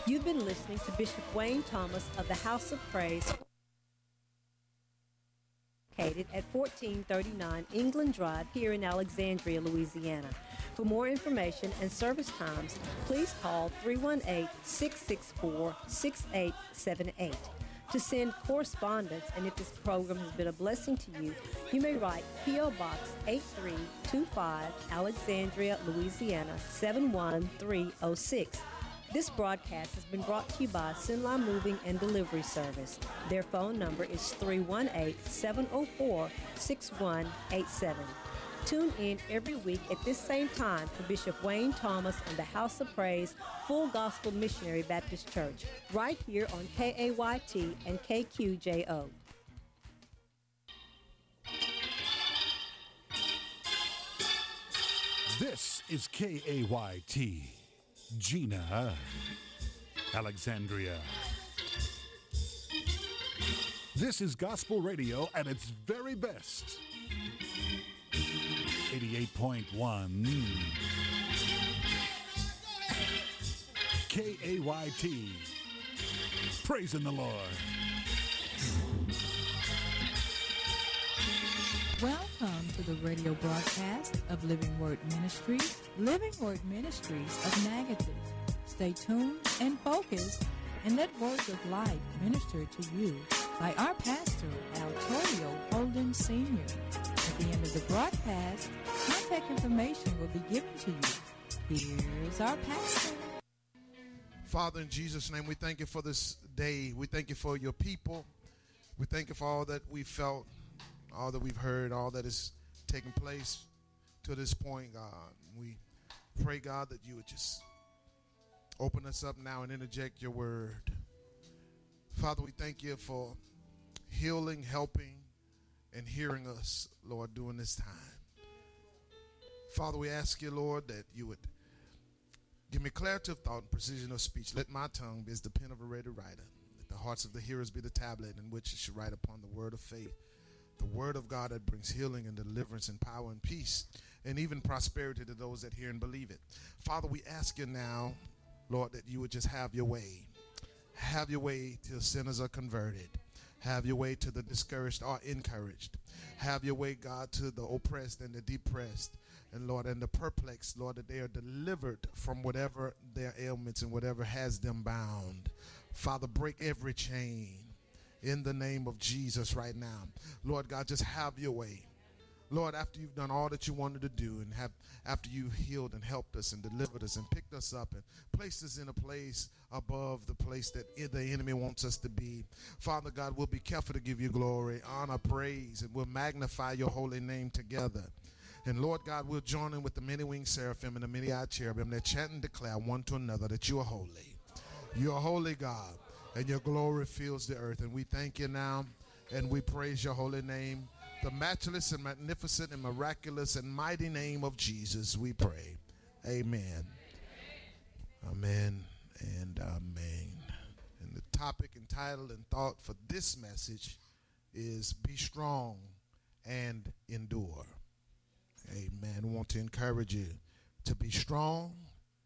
You've been listening to Bishop Wayne Thomas of the House of Praise, located at 1439 England Drive here in Alexandria, Louisiana. For more information and service times, please call 318-664-6878. To send correspondence, and if this program has been a blessing to you, you may write P.O. Box 8325, Alexandria, Louisiana 71306. This broadcast has been brought to you by Sinla Moving and Delivery Service. Their phone number is 318-704-6187. Tune in every week at this same time for Bishop Wayne Thomas and the House of Praise Full Gospel Missionary Baptist Church, right here on KAYT and KQJO. This is KAYT, Gina, Alexandria. This is gospel radio at its very best. 88.1 KAYT. Praising the Lord. Welcome to the radio broadcast of Living Word Ministries, Living Word Ministries of Natchitoches. Stay tuned and focused and let words of life minister to you by our pastor, Altorio Holden Sr. At the end of the broadcast, contact information will be given to you. Here's our pastor. Father, in Jesus' name, we thank you for this day. We thank you for your people. We thank you for all that we felt, all that we've heard, all that is taking place to this point, God. We pray, God, that you would just open us up now and interject your word. Father, we thank you for healing, helping, and hearing us, Lord, during this time. Father, we ask you, Lord, that you would give me clarity of thought and precision of speech. Let my tongue be as the pen of a ready writer. Let the hearts of the hearers be the tablet in which it should write upon the word of faith. The word of God that brings healing and deliverance and power and peace and even prosperity to those that hear and believe it. Father, we ask you now, Lord, that you would just have your way. Have your way till sinners are converted. Have your way to the discouraged or encouraged. Have your way, God, to the oppressed and the depressed. And Lord, and the perplexed, Lord, that they are delivered from whatever their ailments and whatever has them bound. Father, break every chain in the name of Jesus right now. Lord God, just have your way. Lord, after you've done all that you wanted to do and after you've healed and helped us and delivered us and picked us up and placed us in a place above the place that the enemy wants us to be, Father God, we'll be careful to give you glory, honor, praise, and we'll magnify your holy name together. And Lord God, we'll join in with the many-winged seraphim and the many-eyed cherubim that chant and declare one to another that you are holy. You are holy, God, and your glory fills the earth. And we thank you now, and we praise your holy name. The matchless and magnificent and miraculous and mighty name of Jesus, we pray. Amen. Amen and amen. And the topic and title and thought for this message is Be Strong and Endure. Amen. I want to encourage you to be strong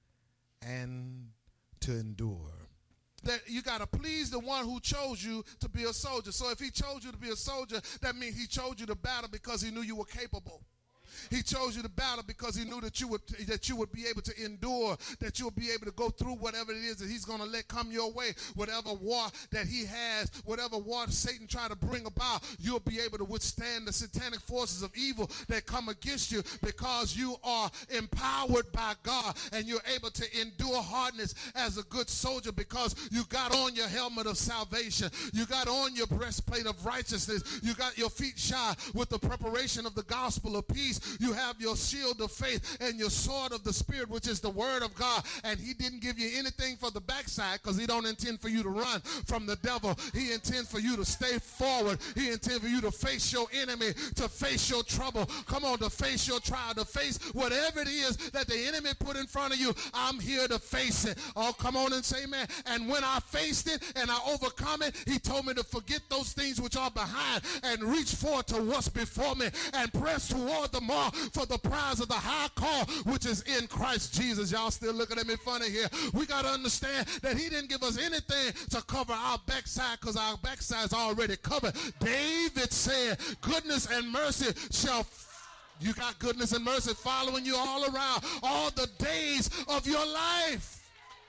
and to endure. That you got to please the one who chose you to be a soldier. So if he chose you to be a soldier, that means he chose you to battle because he knew you were capable. He chose you to battle because he knew that you would be able to endure, that you'll be able to go through whatever it is that he's going to let come your way, whatever war that he has, whatever war Satan tried to bring about, you'll be able to withstand the satanic forces of evil that come against you because you are empowered by God and you're able to endure hardness as a good soldier because you got on your helmet of salvation, you got on your breastplate of righteousness, you got your feet shod with the preparation of the gospel of peace. You have your shield of faith and your sword of the Spirit, which is the word of God. And he didn't give you anything for the backside because he don't intend for you to run from the devil. He intends for you to stay forward. He intends for you to face your enemy, to face your trouble. Come on, to face your trial, to face whatever it is that the enemy put in front of you. I'm here to face it. Oh, come on and say amen. And when I faced it and I overcome it, he told me to forget those things which are behind and reach forward to what's before me and press toward the mark more for the prize of the high call which is in Christ Jesus. Y'all still looking at me funny here. We got to understand that he didn't give us anything to cover our backside, because our backside is already covered. David said, goodness and mercy shall you got goodness and mercy following you all around all the days of your life.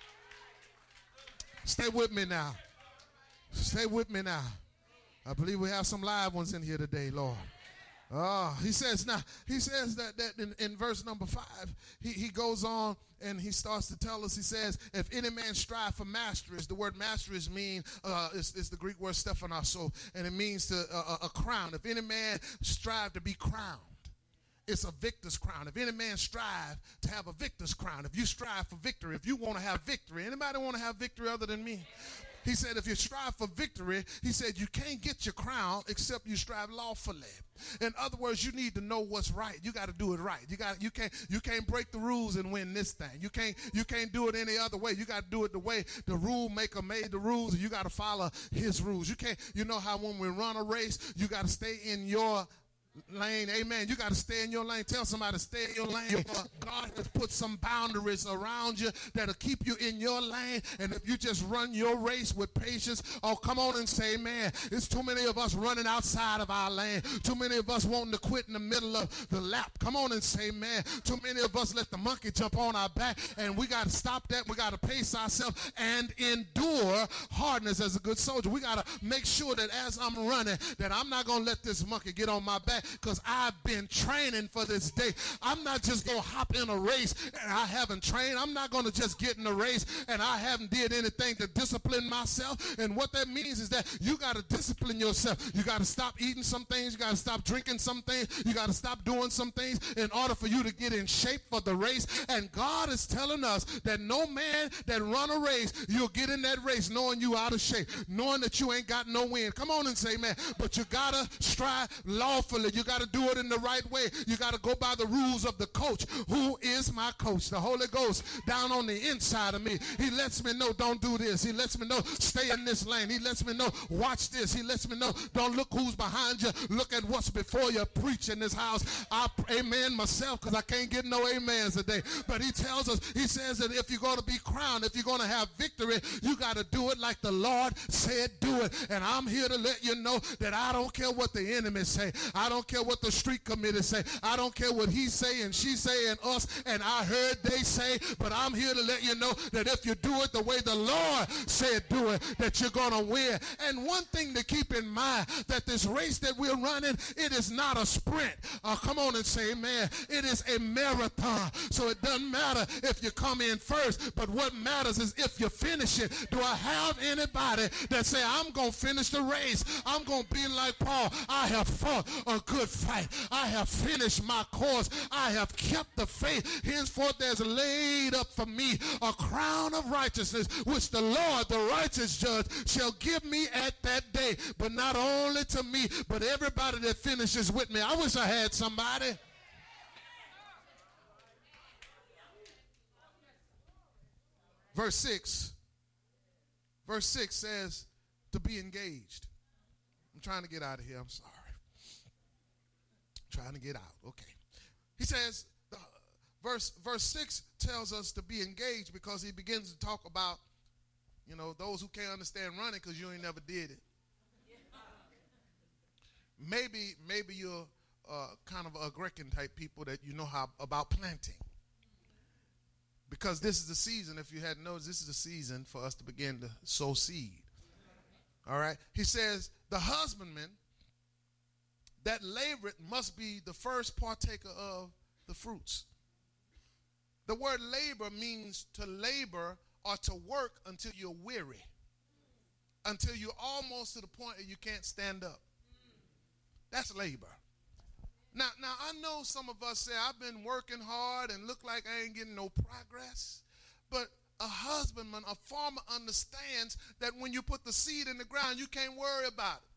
Stay with me now. Stay with me now. I believe we have some live ones in here today, Lord. He says that in verse number 5, he goes on and he starts to tell us, he says, if any man strive for masteries, the word masteries mean, is the Greek word stephanaso, and it means to a crown. If any man strive to be crowned, it's a victor's crown. If any man strive to have a victor's crown, if you strive for victory, if you want to have victory, anybody want to have victory other than me? He said, if you strive for victory, he said, you can't get your crown except you strive lawfully. In other words, you need to know what's right. You got to do it right. You can't break the rules and win this thing. You can't do it any other way. You got to do it the way the rule maker made the rules, and you got to follow his rules. You know how when we run a race, you got to stay in your lane. Amen. You got to stay in your lane. Tell somebody to stay in your lane. God has put some boundaries around you that'll keep you in your lane. And if you just run your race with patience, oh, come on and say, man, it's too many of us running outside of our lane. Too many of us wanting to quit in the middle of the lap. Come on and say, man, too many of us let the monkey jump on our back, and we got to stop that. We got to pace ourselves and endure hardness as a good soldier. We got to make sure that as I'm running, that I'm not going to let this monkey get on my back, because I've been training for this day. I'm not just going to hop in a race and I haven't trained. I'm not going to just get in a race and I haven't did anything to discipline myself. And what that means is that you got to discipline yourself. You got to stop eating some things. You got to stop drinking some things. You got to stop doing some things in order for you to get in shape for the race. And God is telling us that no man that run a race, you'll get in that race knowing you out of shape, knowing that you ain't got no wind. Come on and say, man, but you got to strive lawfully. You got to do it in the right way. You got to go by the rules of the coach. Who is my coach? The Holy Ghost down on the inside of me. He lets me know, don't do this. He lets me know, stay in this lane. He lets me know, watch this. He lets me know, don't look who's behind you. Look at what's before you. Preach in this house. I amen myself, because I can't get no amens today. But he tells us, he says that if you're going to be crowned, if you're going to have victory, you got to do it like the Lord said do it. And I'm here to let you know that I don't care what the enemy say. I don't care what the street committee say. I don't care what he say and she say and us and I heard they say, but I'm here to let you know that if you do it the way the Lord said do it, that you're going to win. And one thing to keep in mind, that this race that we're running, it is not a sprint. Come on and say amen. It is a marathon. So it doesn't matter if you come in first, but what matters is if you finish it. Do I have anybody that say, I'm going to finish the race? I'm going to be like Paul. I have fought a good fight. I have finished my course. I have kept the faith. Henceforth there's laid up for me a crown of righteousness, which the Lord, the righteous judge, shall give me at that day. But not only to me, but everybody that finishes with me. I wish I had somebody. Verse 6 says to be engaged. I'm trying to get out of here. I'm sorry. Trying to get out. Okay. He says, verse 6 tells us to be engaged, because he begins to talk about, those who can't understand running because you ain't never did it. Maybe you're kind of a Grecan type people that you know how about planting. Because this is the season, if you hadn't noticed, this is the season for us to begin to sow seed. All right. He says, the husbandman that laboreth must be the first partaker of the fruits. The word labor means to labor or to work until you're weary, until you're almost to the point that you can't stand up. That's labor. Now I know some of us say, I've been working hard and look like I ain't getting no progress. But a husbandman, a farmer understands that when you put the seed in the ground, you can't worry about it.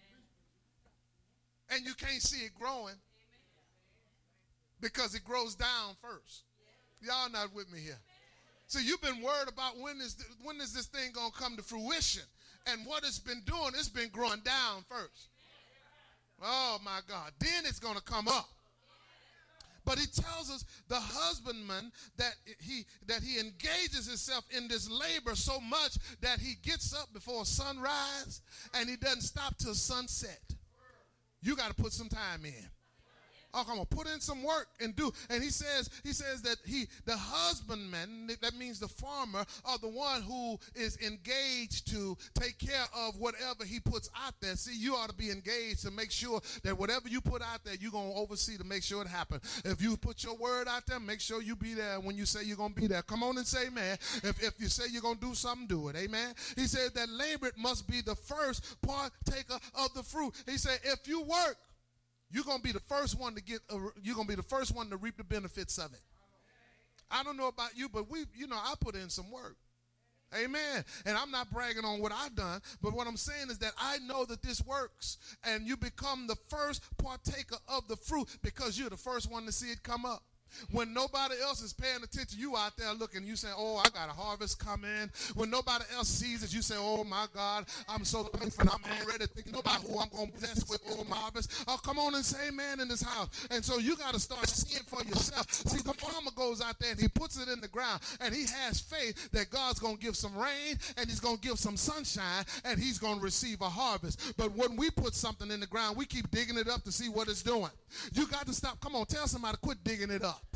And you can't see it growing because it grows down first. Y'all not with me here. So you've been worried about when is this thing going to come to fruition. And what it's been doing, it's been growing down first. Oh, my God. Then it's going to come up. But he tells us the husbandman that he engages himself in this labor so much that he gets up before sunrise and he doesn't stop till sunset. You got to put some time in. Oh, come on, put in some work and do. And he says that the husbandman, that means the farmer, are the one who is engaged to take care of whatever he puts out there. See, you ought to be engaged to make sure that whatever you put out there, you're going to oversee to make sure it happens. If you put your word out there, make sure you be there when you say you're going to be there. Come on and say amen. If you say you're going to do something, do it. Amen. He said that labor must be the first partaker of the fruit. He said if you work, you're going to be the first one to you're going to be the first one to reap the benefits of it. I don't know about you, but I put in some work. Amen. And I'm not bragging on what I've done, but what I'm saying is that I know that this works, and you become the first partaker of the fruit because you're the first one to see it come up. When nobody else is paying attention, you out there looking, you say, oh, I got a harvest coming. When nobody else sees it, you say, oh, my God, I'm so thankful. I'm already thinking about who I'm going to bless with my harvest. Oh, come on and say amen in this house. And so you got to start seeing for yourself. See, the farmer goes out there and he puts it in the ground, and he has faith that God's going to give some rain and he's going to give some sunshine and he's going to receive a harvest. But when we put something in the ground, we keep digging it up to see what it's doing. You got to stop. Come on, tell somebody, quit digging it up.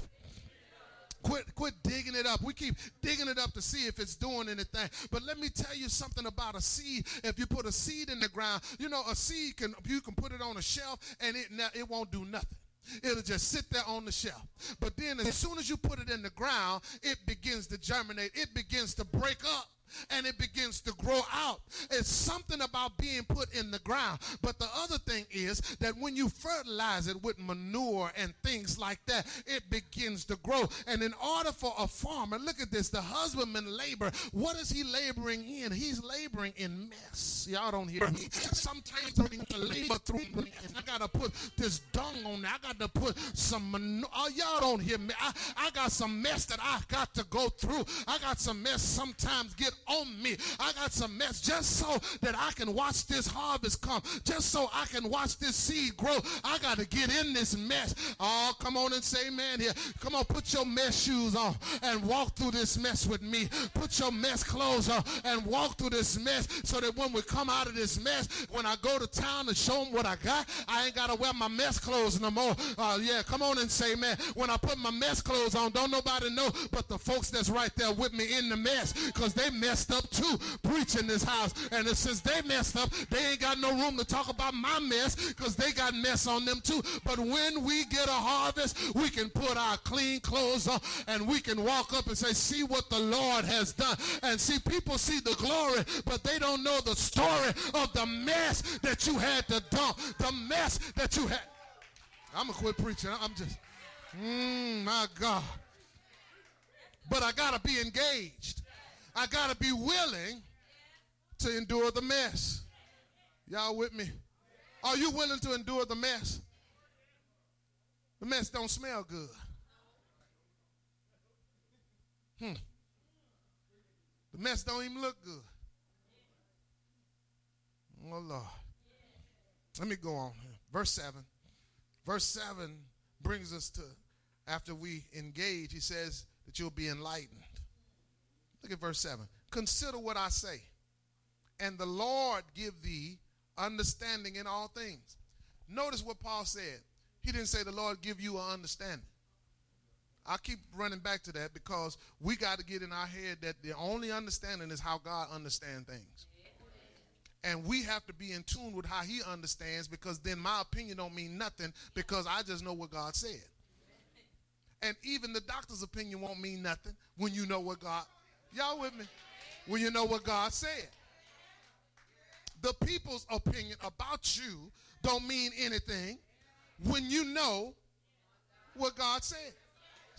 Quit digging it up. We keep digging it up to see if it's doing anything. But let me tell you something about a seed. If you put a seed in the ground, a seed you can put it on a shelf and it won't do nothing. It'll just sit there on the shelf. But then as soon as you put it in the ground, it begins to germinate. It begins to break up. And it begins to grow out. It's something about being put in the ground. But the other thing is that when you fertilize it with manure and things like that, it begins to grow. And in order for a farmer, look at this, the husbandman labor. What is he laboring in? He's laboring in mess. Y'all don't hear me. Sometimes I labor through mess. I got to put this dung on there. I got to put some manure. Oh, y'all don't hear me. I got some mess that I got to go through. I got some mess sometimes get on me. I got some mess just so that I can watch this harvest come, just so I can watch this seed grow. I got to get in this mess. Oh, come on and say amen here. Come on, put your mess shoes on and walk through this mess with me. Put your mess clothes on and walk through this mess so that when we come out of this mess, when I go to town and show them what I got, I ain't got to wear my mess clothes no more. Yeah, come on and say amen. When I put my mess clothes on, don't nobody know but the folks that's right there with me in the mess, because they messed up too, preaching this house. And since they messed up, they ain't got no room to talk about my mess because they got mess on them too. But when we get a harvest, we can put our clean clothes on and we can walk up and say, see what the Lord has done. And see, people see the glory, but they don't know the story of the mess that you had to dump, the mess that you had. I'm going to quit preaching. I'm just, my God. But I got to be engaged. I got to be willing to endure the mess. Y'all with me? Are you willing to endure the mess? The mess don't smell good. The mess don't even look good. Oh, Lord. Let me go on here. Verse 7. Verse 7 brings us to, after we engage, he says that you'll be enlightened. Look at verse 7. Consider what I say, and the Lord give thee understanding in all things. Notice what Paul said. He didn't say the Lord give you an understanding. I keep running back to that because we got to get in our head that the only understanding is how God understands things. And we have to be in tune with how he understands, because then my opinion don't mean nothing because I just know what God said. And even the doctor's opinion won't mean nothing when you know what God, y'all with me? When you know what God said. The people's opinion about you don't mean anything when you know what God said.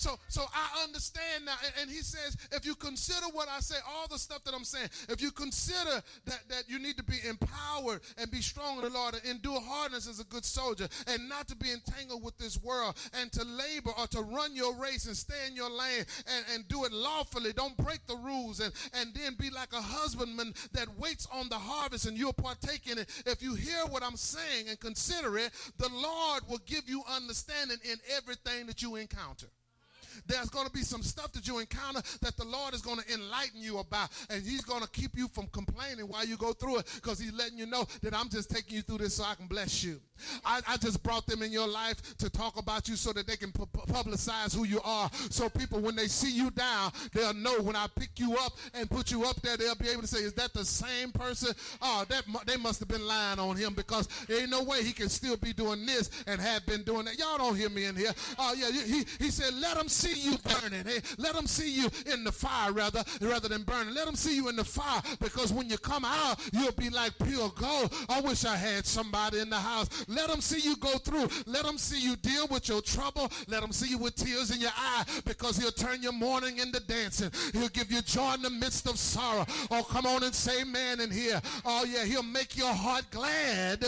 So I understand now. And he says, if you consider what I say, all the stuff that I'm saying, if you consider that you need to be empowered and be strong in the Lord and endure hardness as a good soldier and not to be entangled with this world and to labor or to run your race and stay in your lane and do it lawfully. Don't break the rules and then be like a husbandman that waits on the harvest and you'll partake in it. If you hear what I'm saying and consider it, the Lord will give you understanding in everything that you encounter. There's going to be some stuff that you encounter that the Lord is going to enlighten you about, and he's going to keep you from complaining while you go through it, because he's letting you know that I'm just taking you through this so I can bless you. I just brought them in your life to talk about you so that they can publicize who you are, so people, when they see you down, they'll know when I pick you up and put you up there, they'll be able to say, is that the same person? Oh, they must have been lying on him, because there ain't no way he can still be doing this and have been doing that. Y'all don't hear me in here. Oh, yeah, he said, let them see you burning. Hey, let them see you in the fire rather than burning. Let them see you in the fire, because when you come out, you'll be like pure gold. I wish I had somebody in the house. Let them see you go through. Let them see you deal with your trouble. Let them see you with tears in your eye, because he'll turn your mourning into dancing. He'll give you joy in the midst of sorrow. Oh, come on and say amen in here. Oh, yeah, he'll make your heart glad.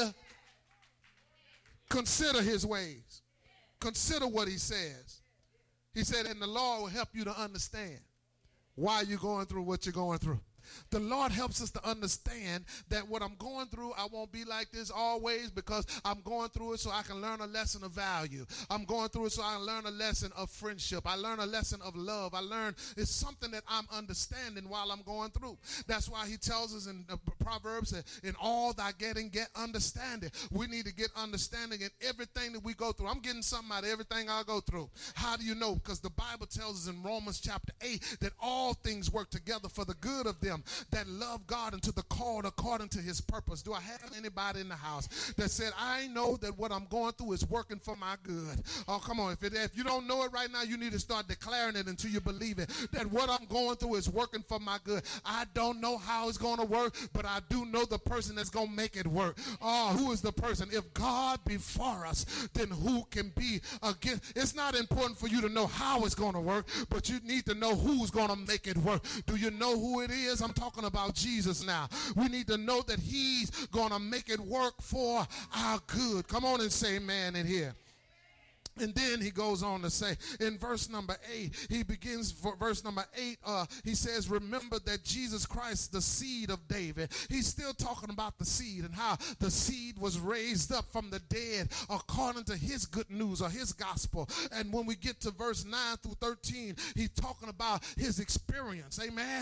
Consider his ways. Consider what he says. He said, and the Lord will help you to understand why you're going through what you're going through. The Lord helps us to understand that what I'm going through, I won't be like this always, because I'm going through it so I can learn a lesson of value. I'm going through it so I can learn a lesson of friendship. I learn a lesson of love. I learn it's something that I'm understanding while I'm going through. That's why he tells us in Proverbs that in all thy getting, get understanding. We need to get understanding in everything that we go through. I'm getting something out of everything I go through. How do you know? Because the Bible tells us in Romans chapter 8 that all things work together for the good of them that love God and to the called according to his purpose. Do I have anybody in the house that said, I know that what I'm going through is working for my good? Oh, come on. If you don't know it right now, you need to start declaring it until you believe it, that what I'm going through is working for my good. I don't know how it's going to work, but I do know the person that's going to make it work. Oh, who is the person? If God be for us, then who can be against? It's not important for you to know how it's going to work, but you need to know who's going to make it work. Do you know who it is? I'm talking about Jesus now. We need to know that he's going to make it work for our good. Come on and say amen in here. And then he goes on to say in verse number 8, he begins for verse number 8, he says, remember that Jesus Christ, the seed of David. He's still talking about the seed and how the seed was raised up from the dead according to his good news or his gospel. And when we get to verse 9 through 13, he's talking about his experience. Amen.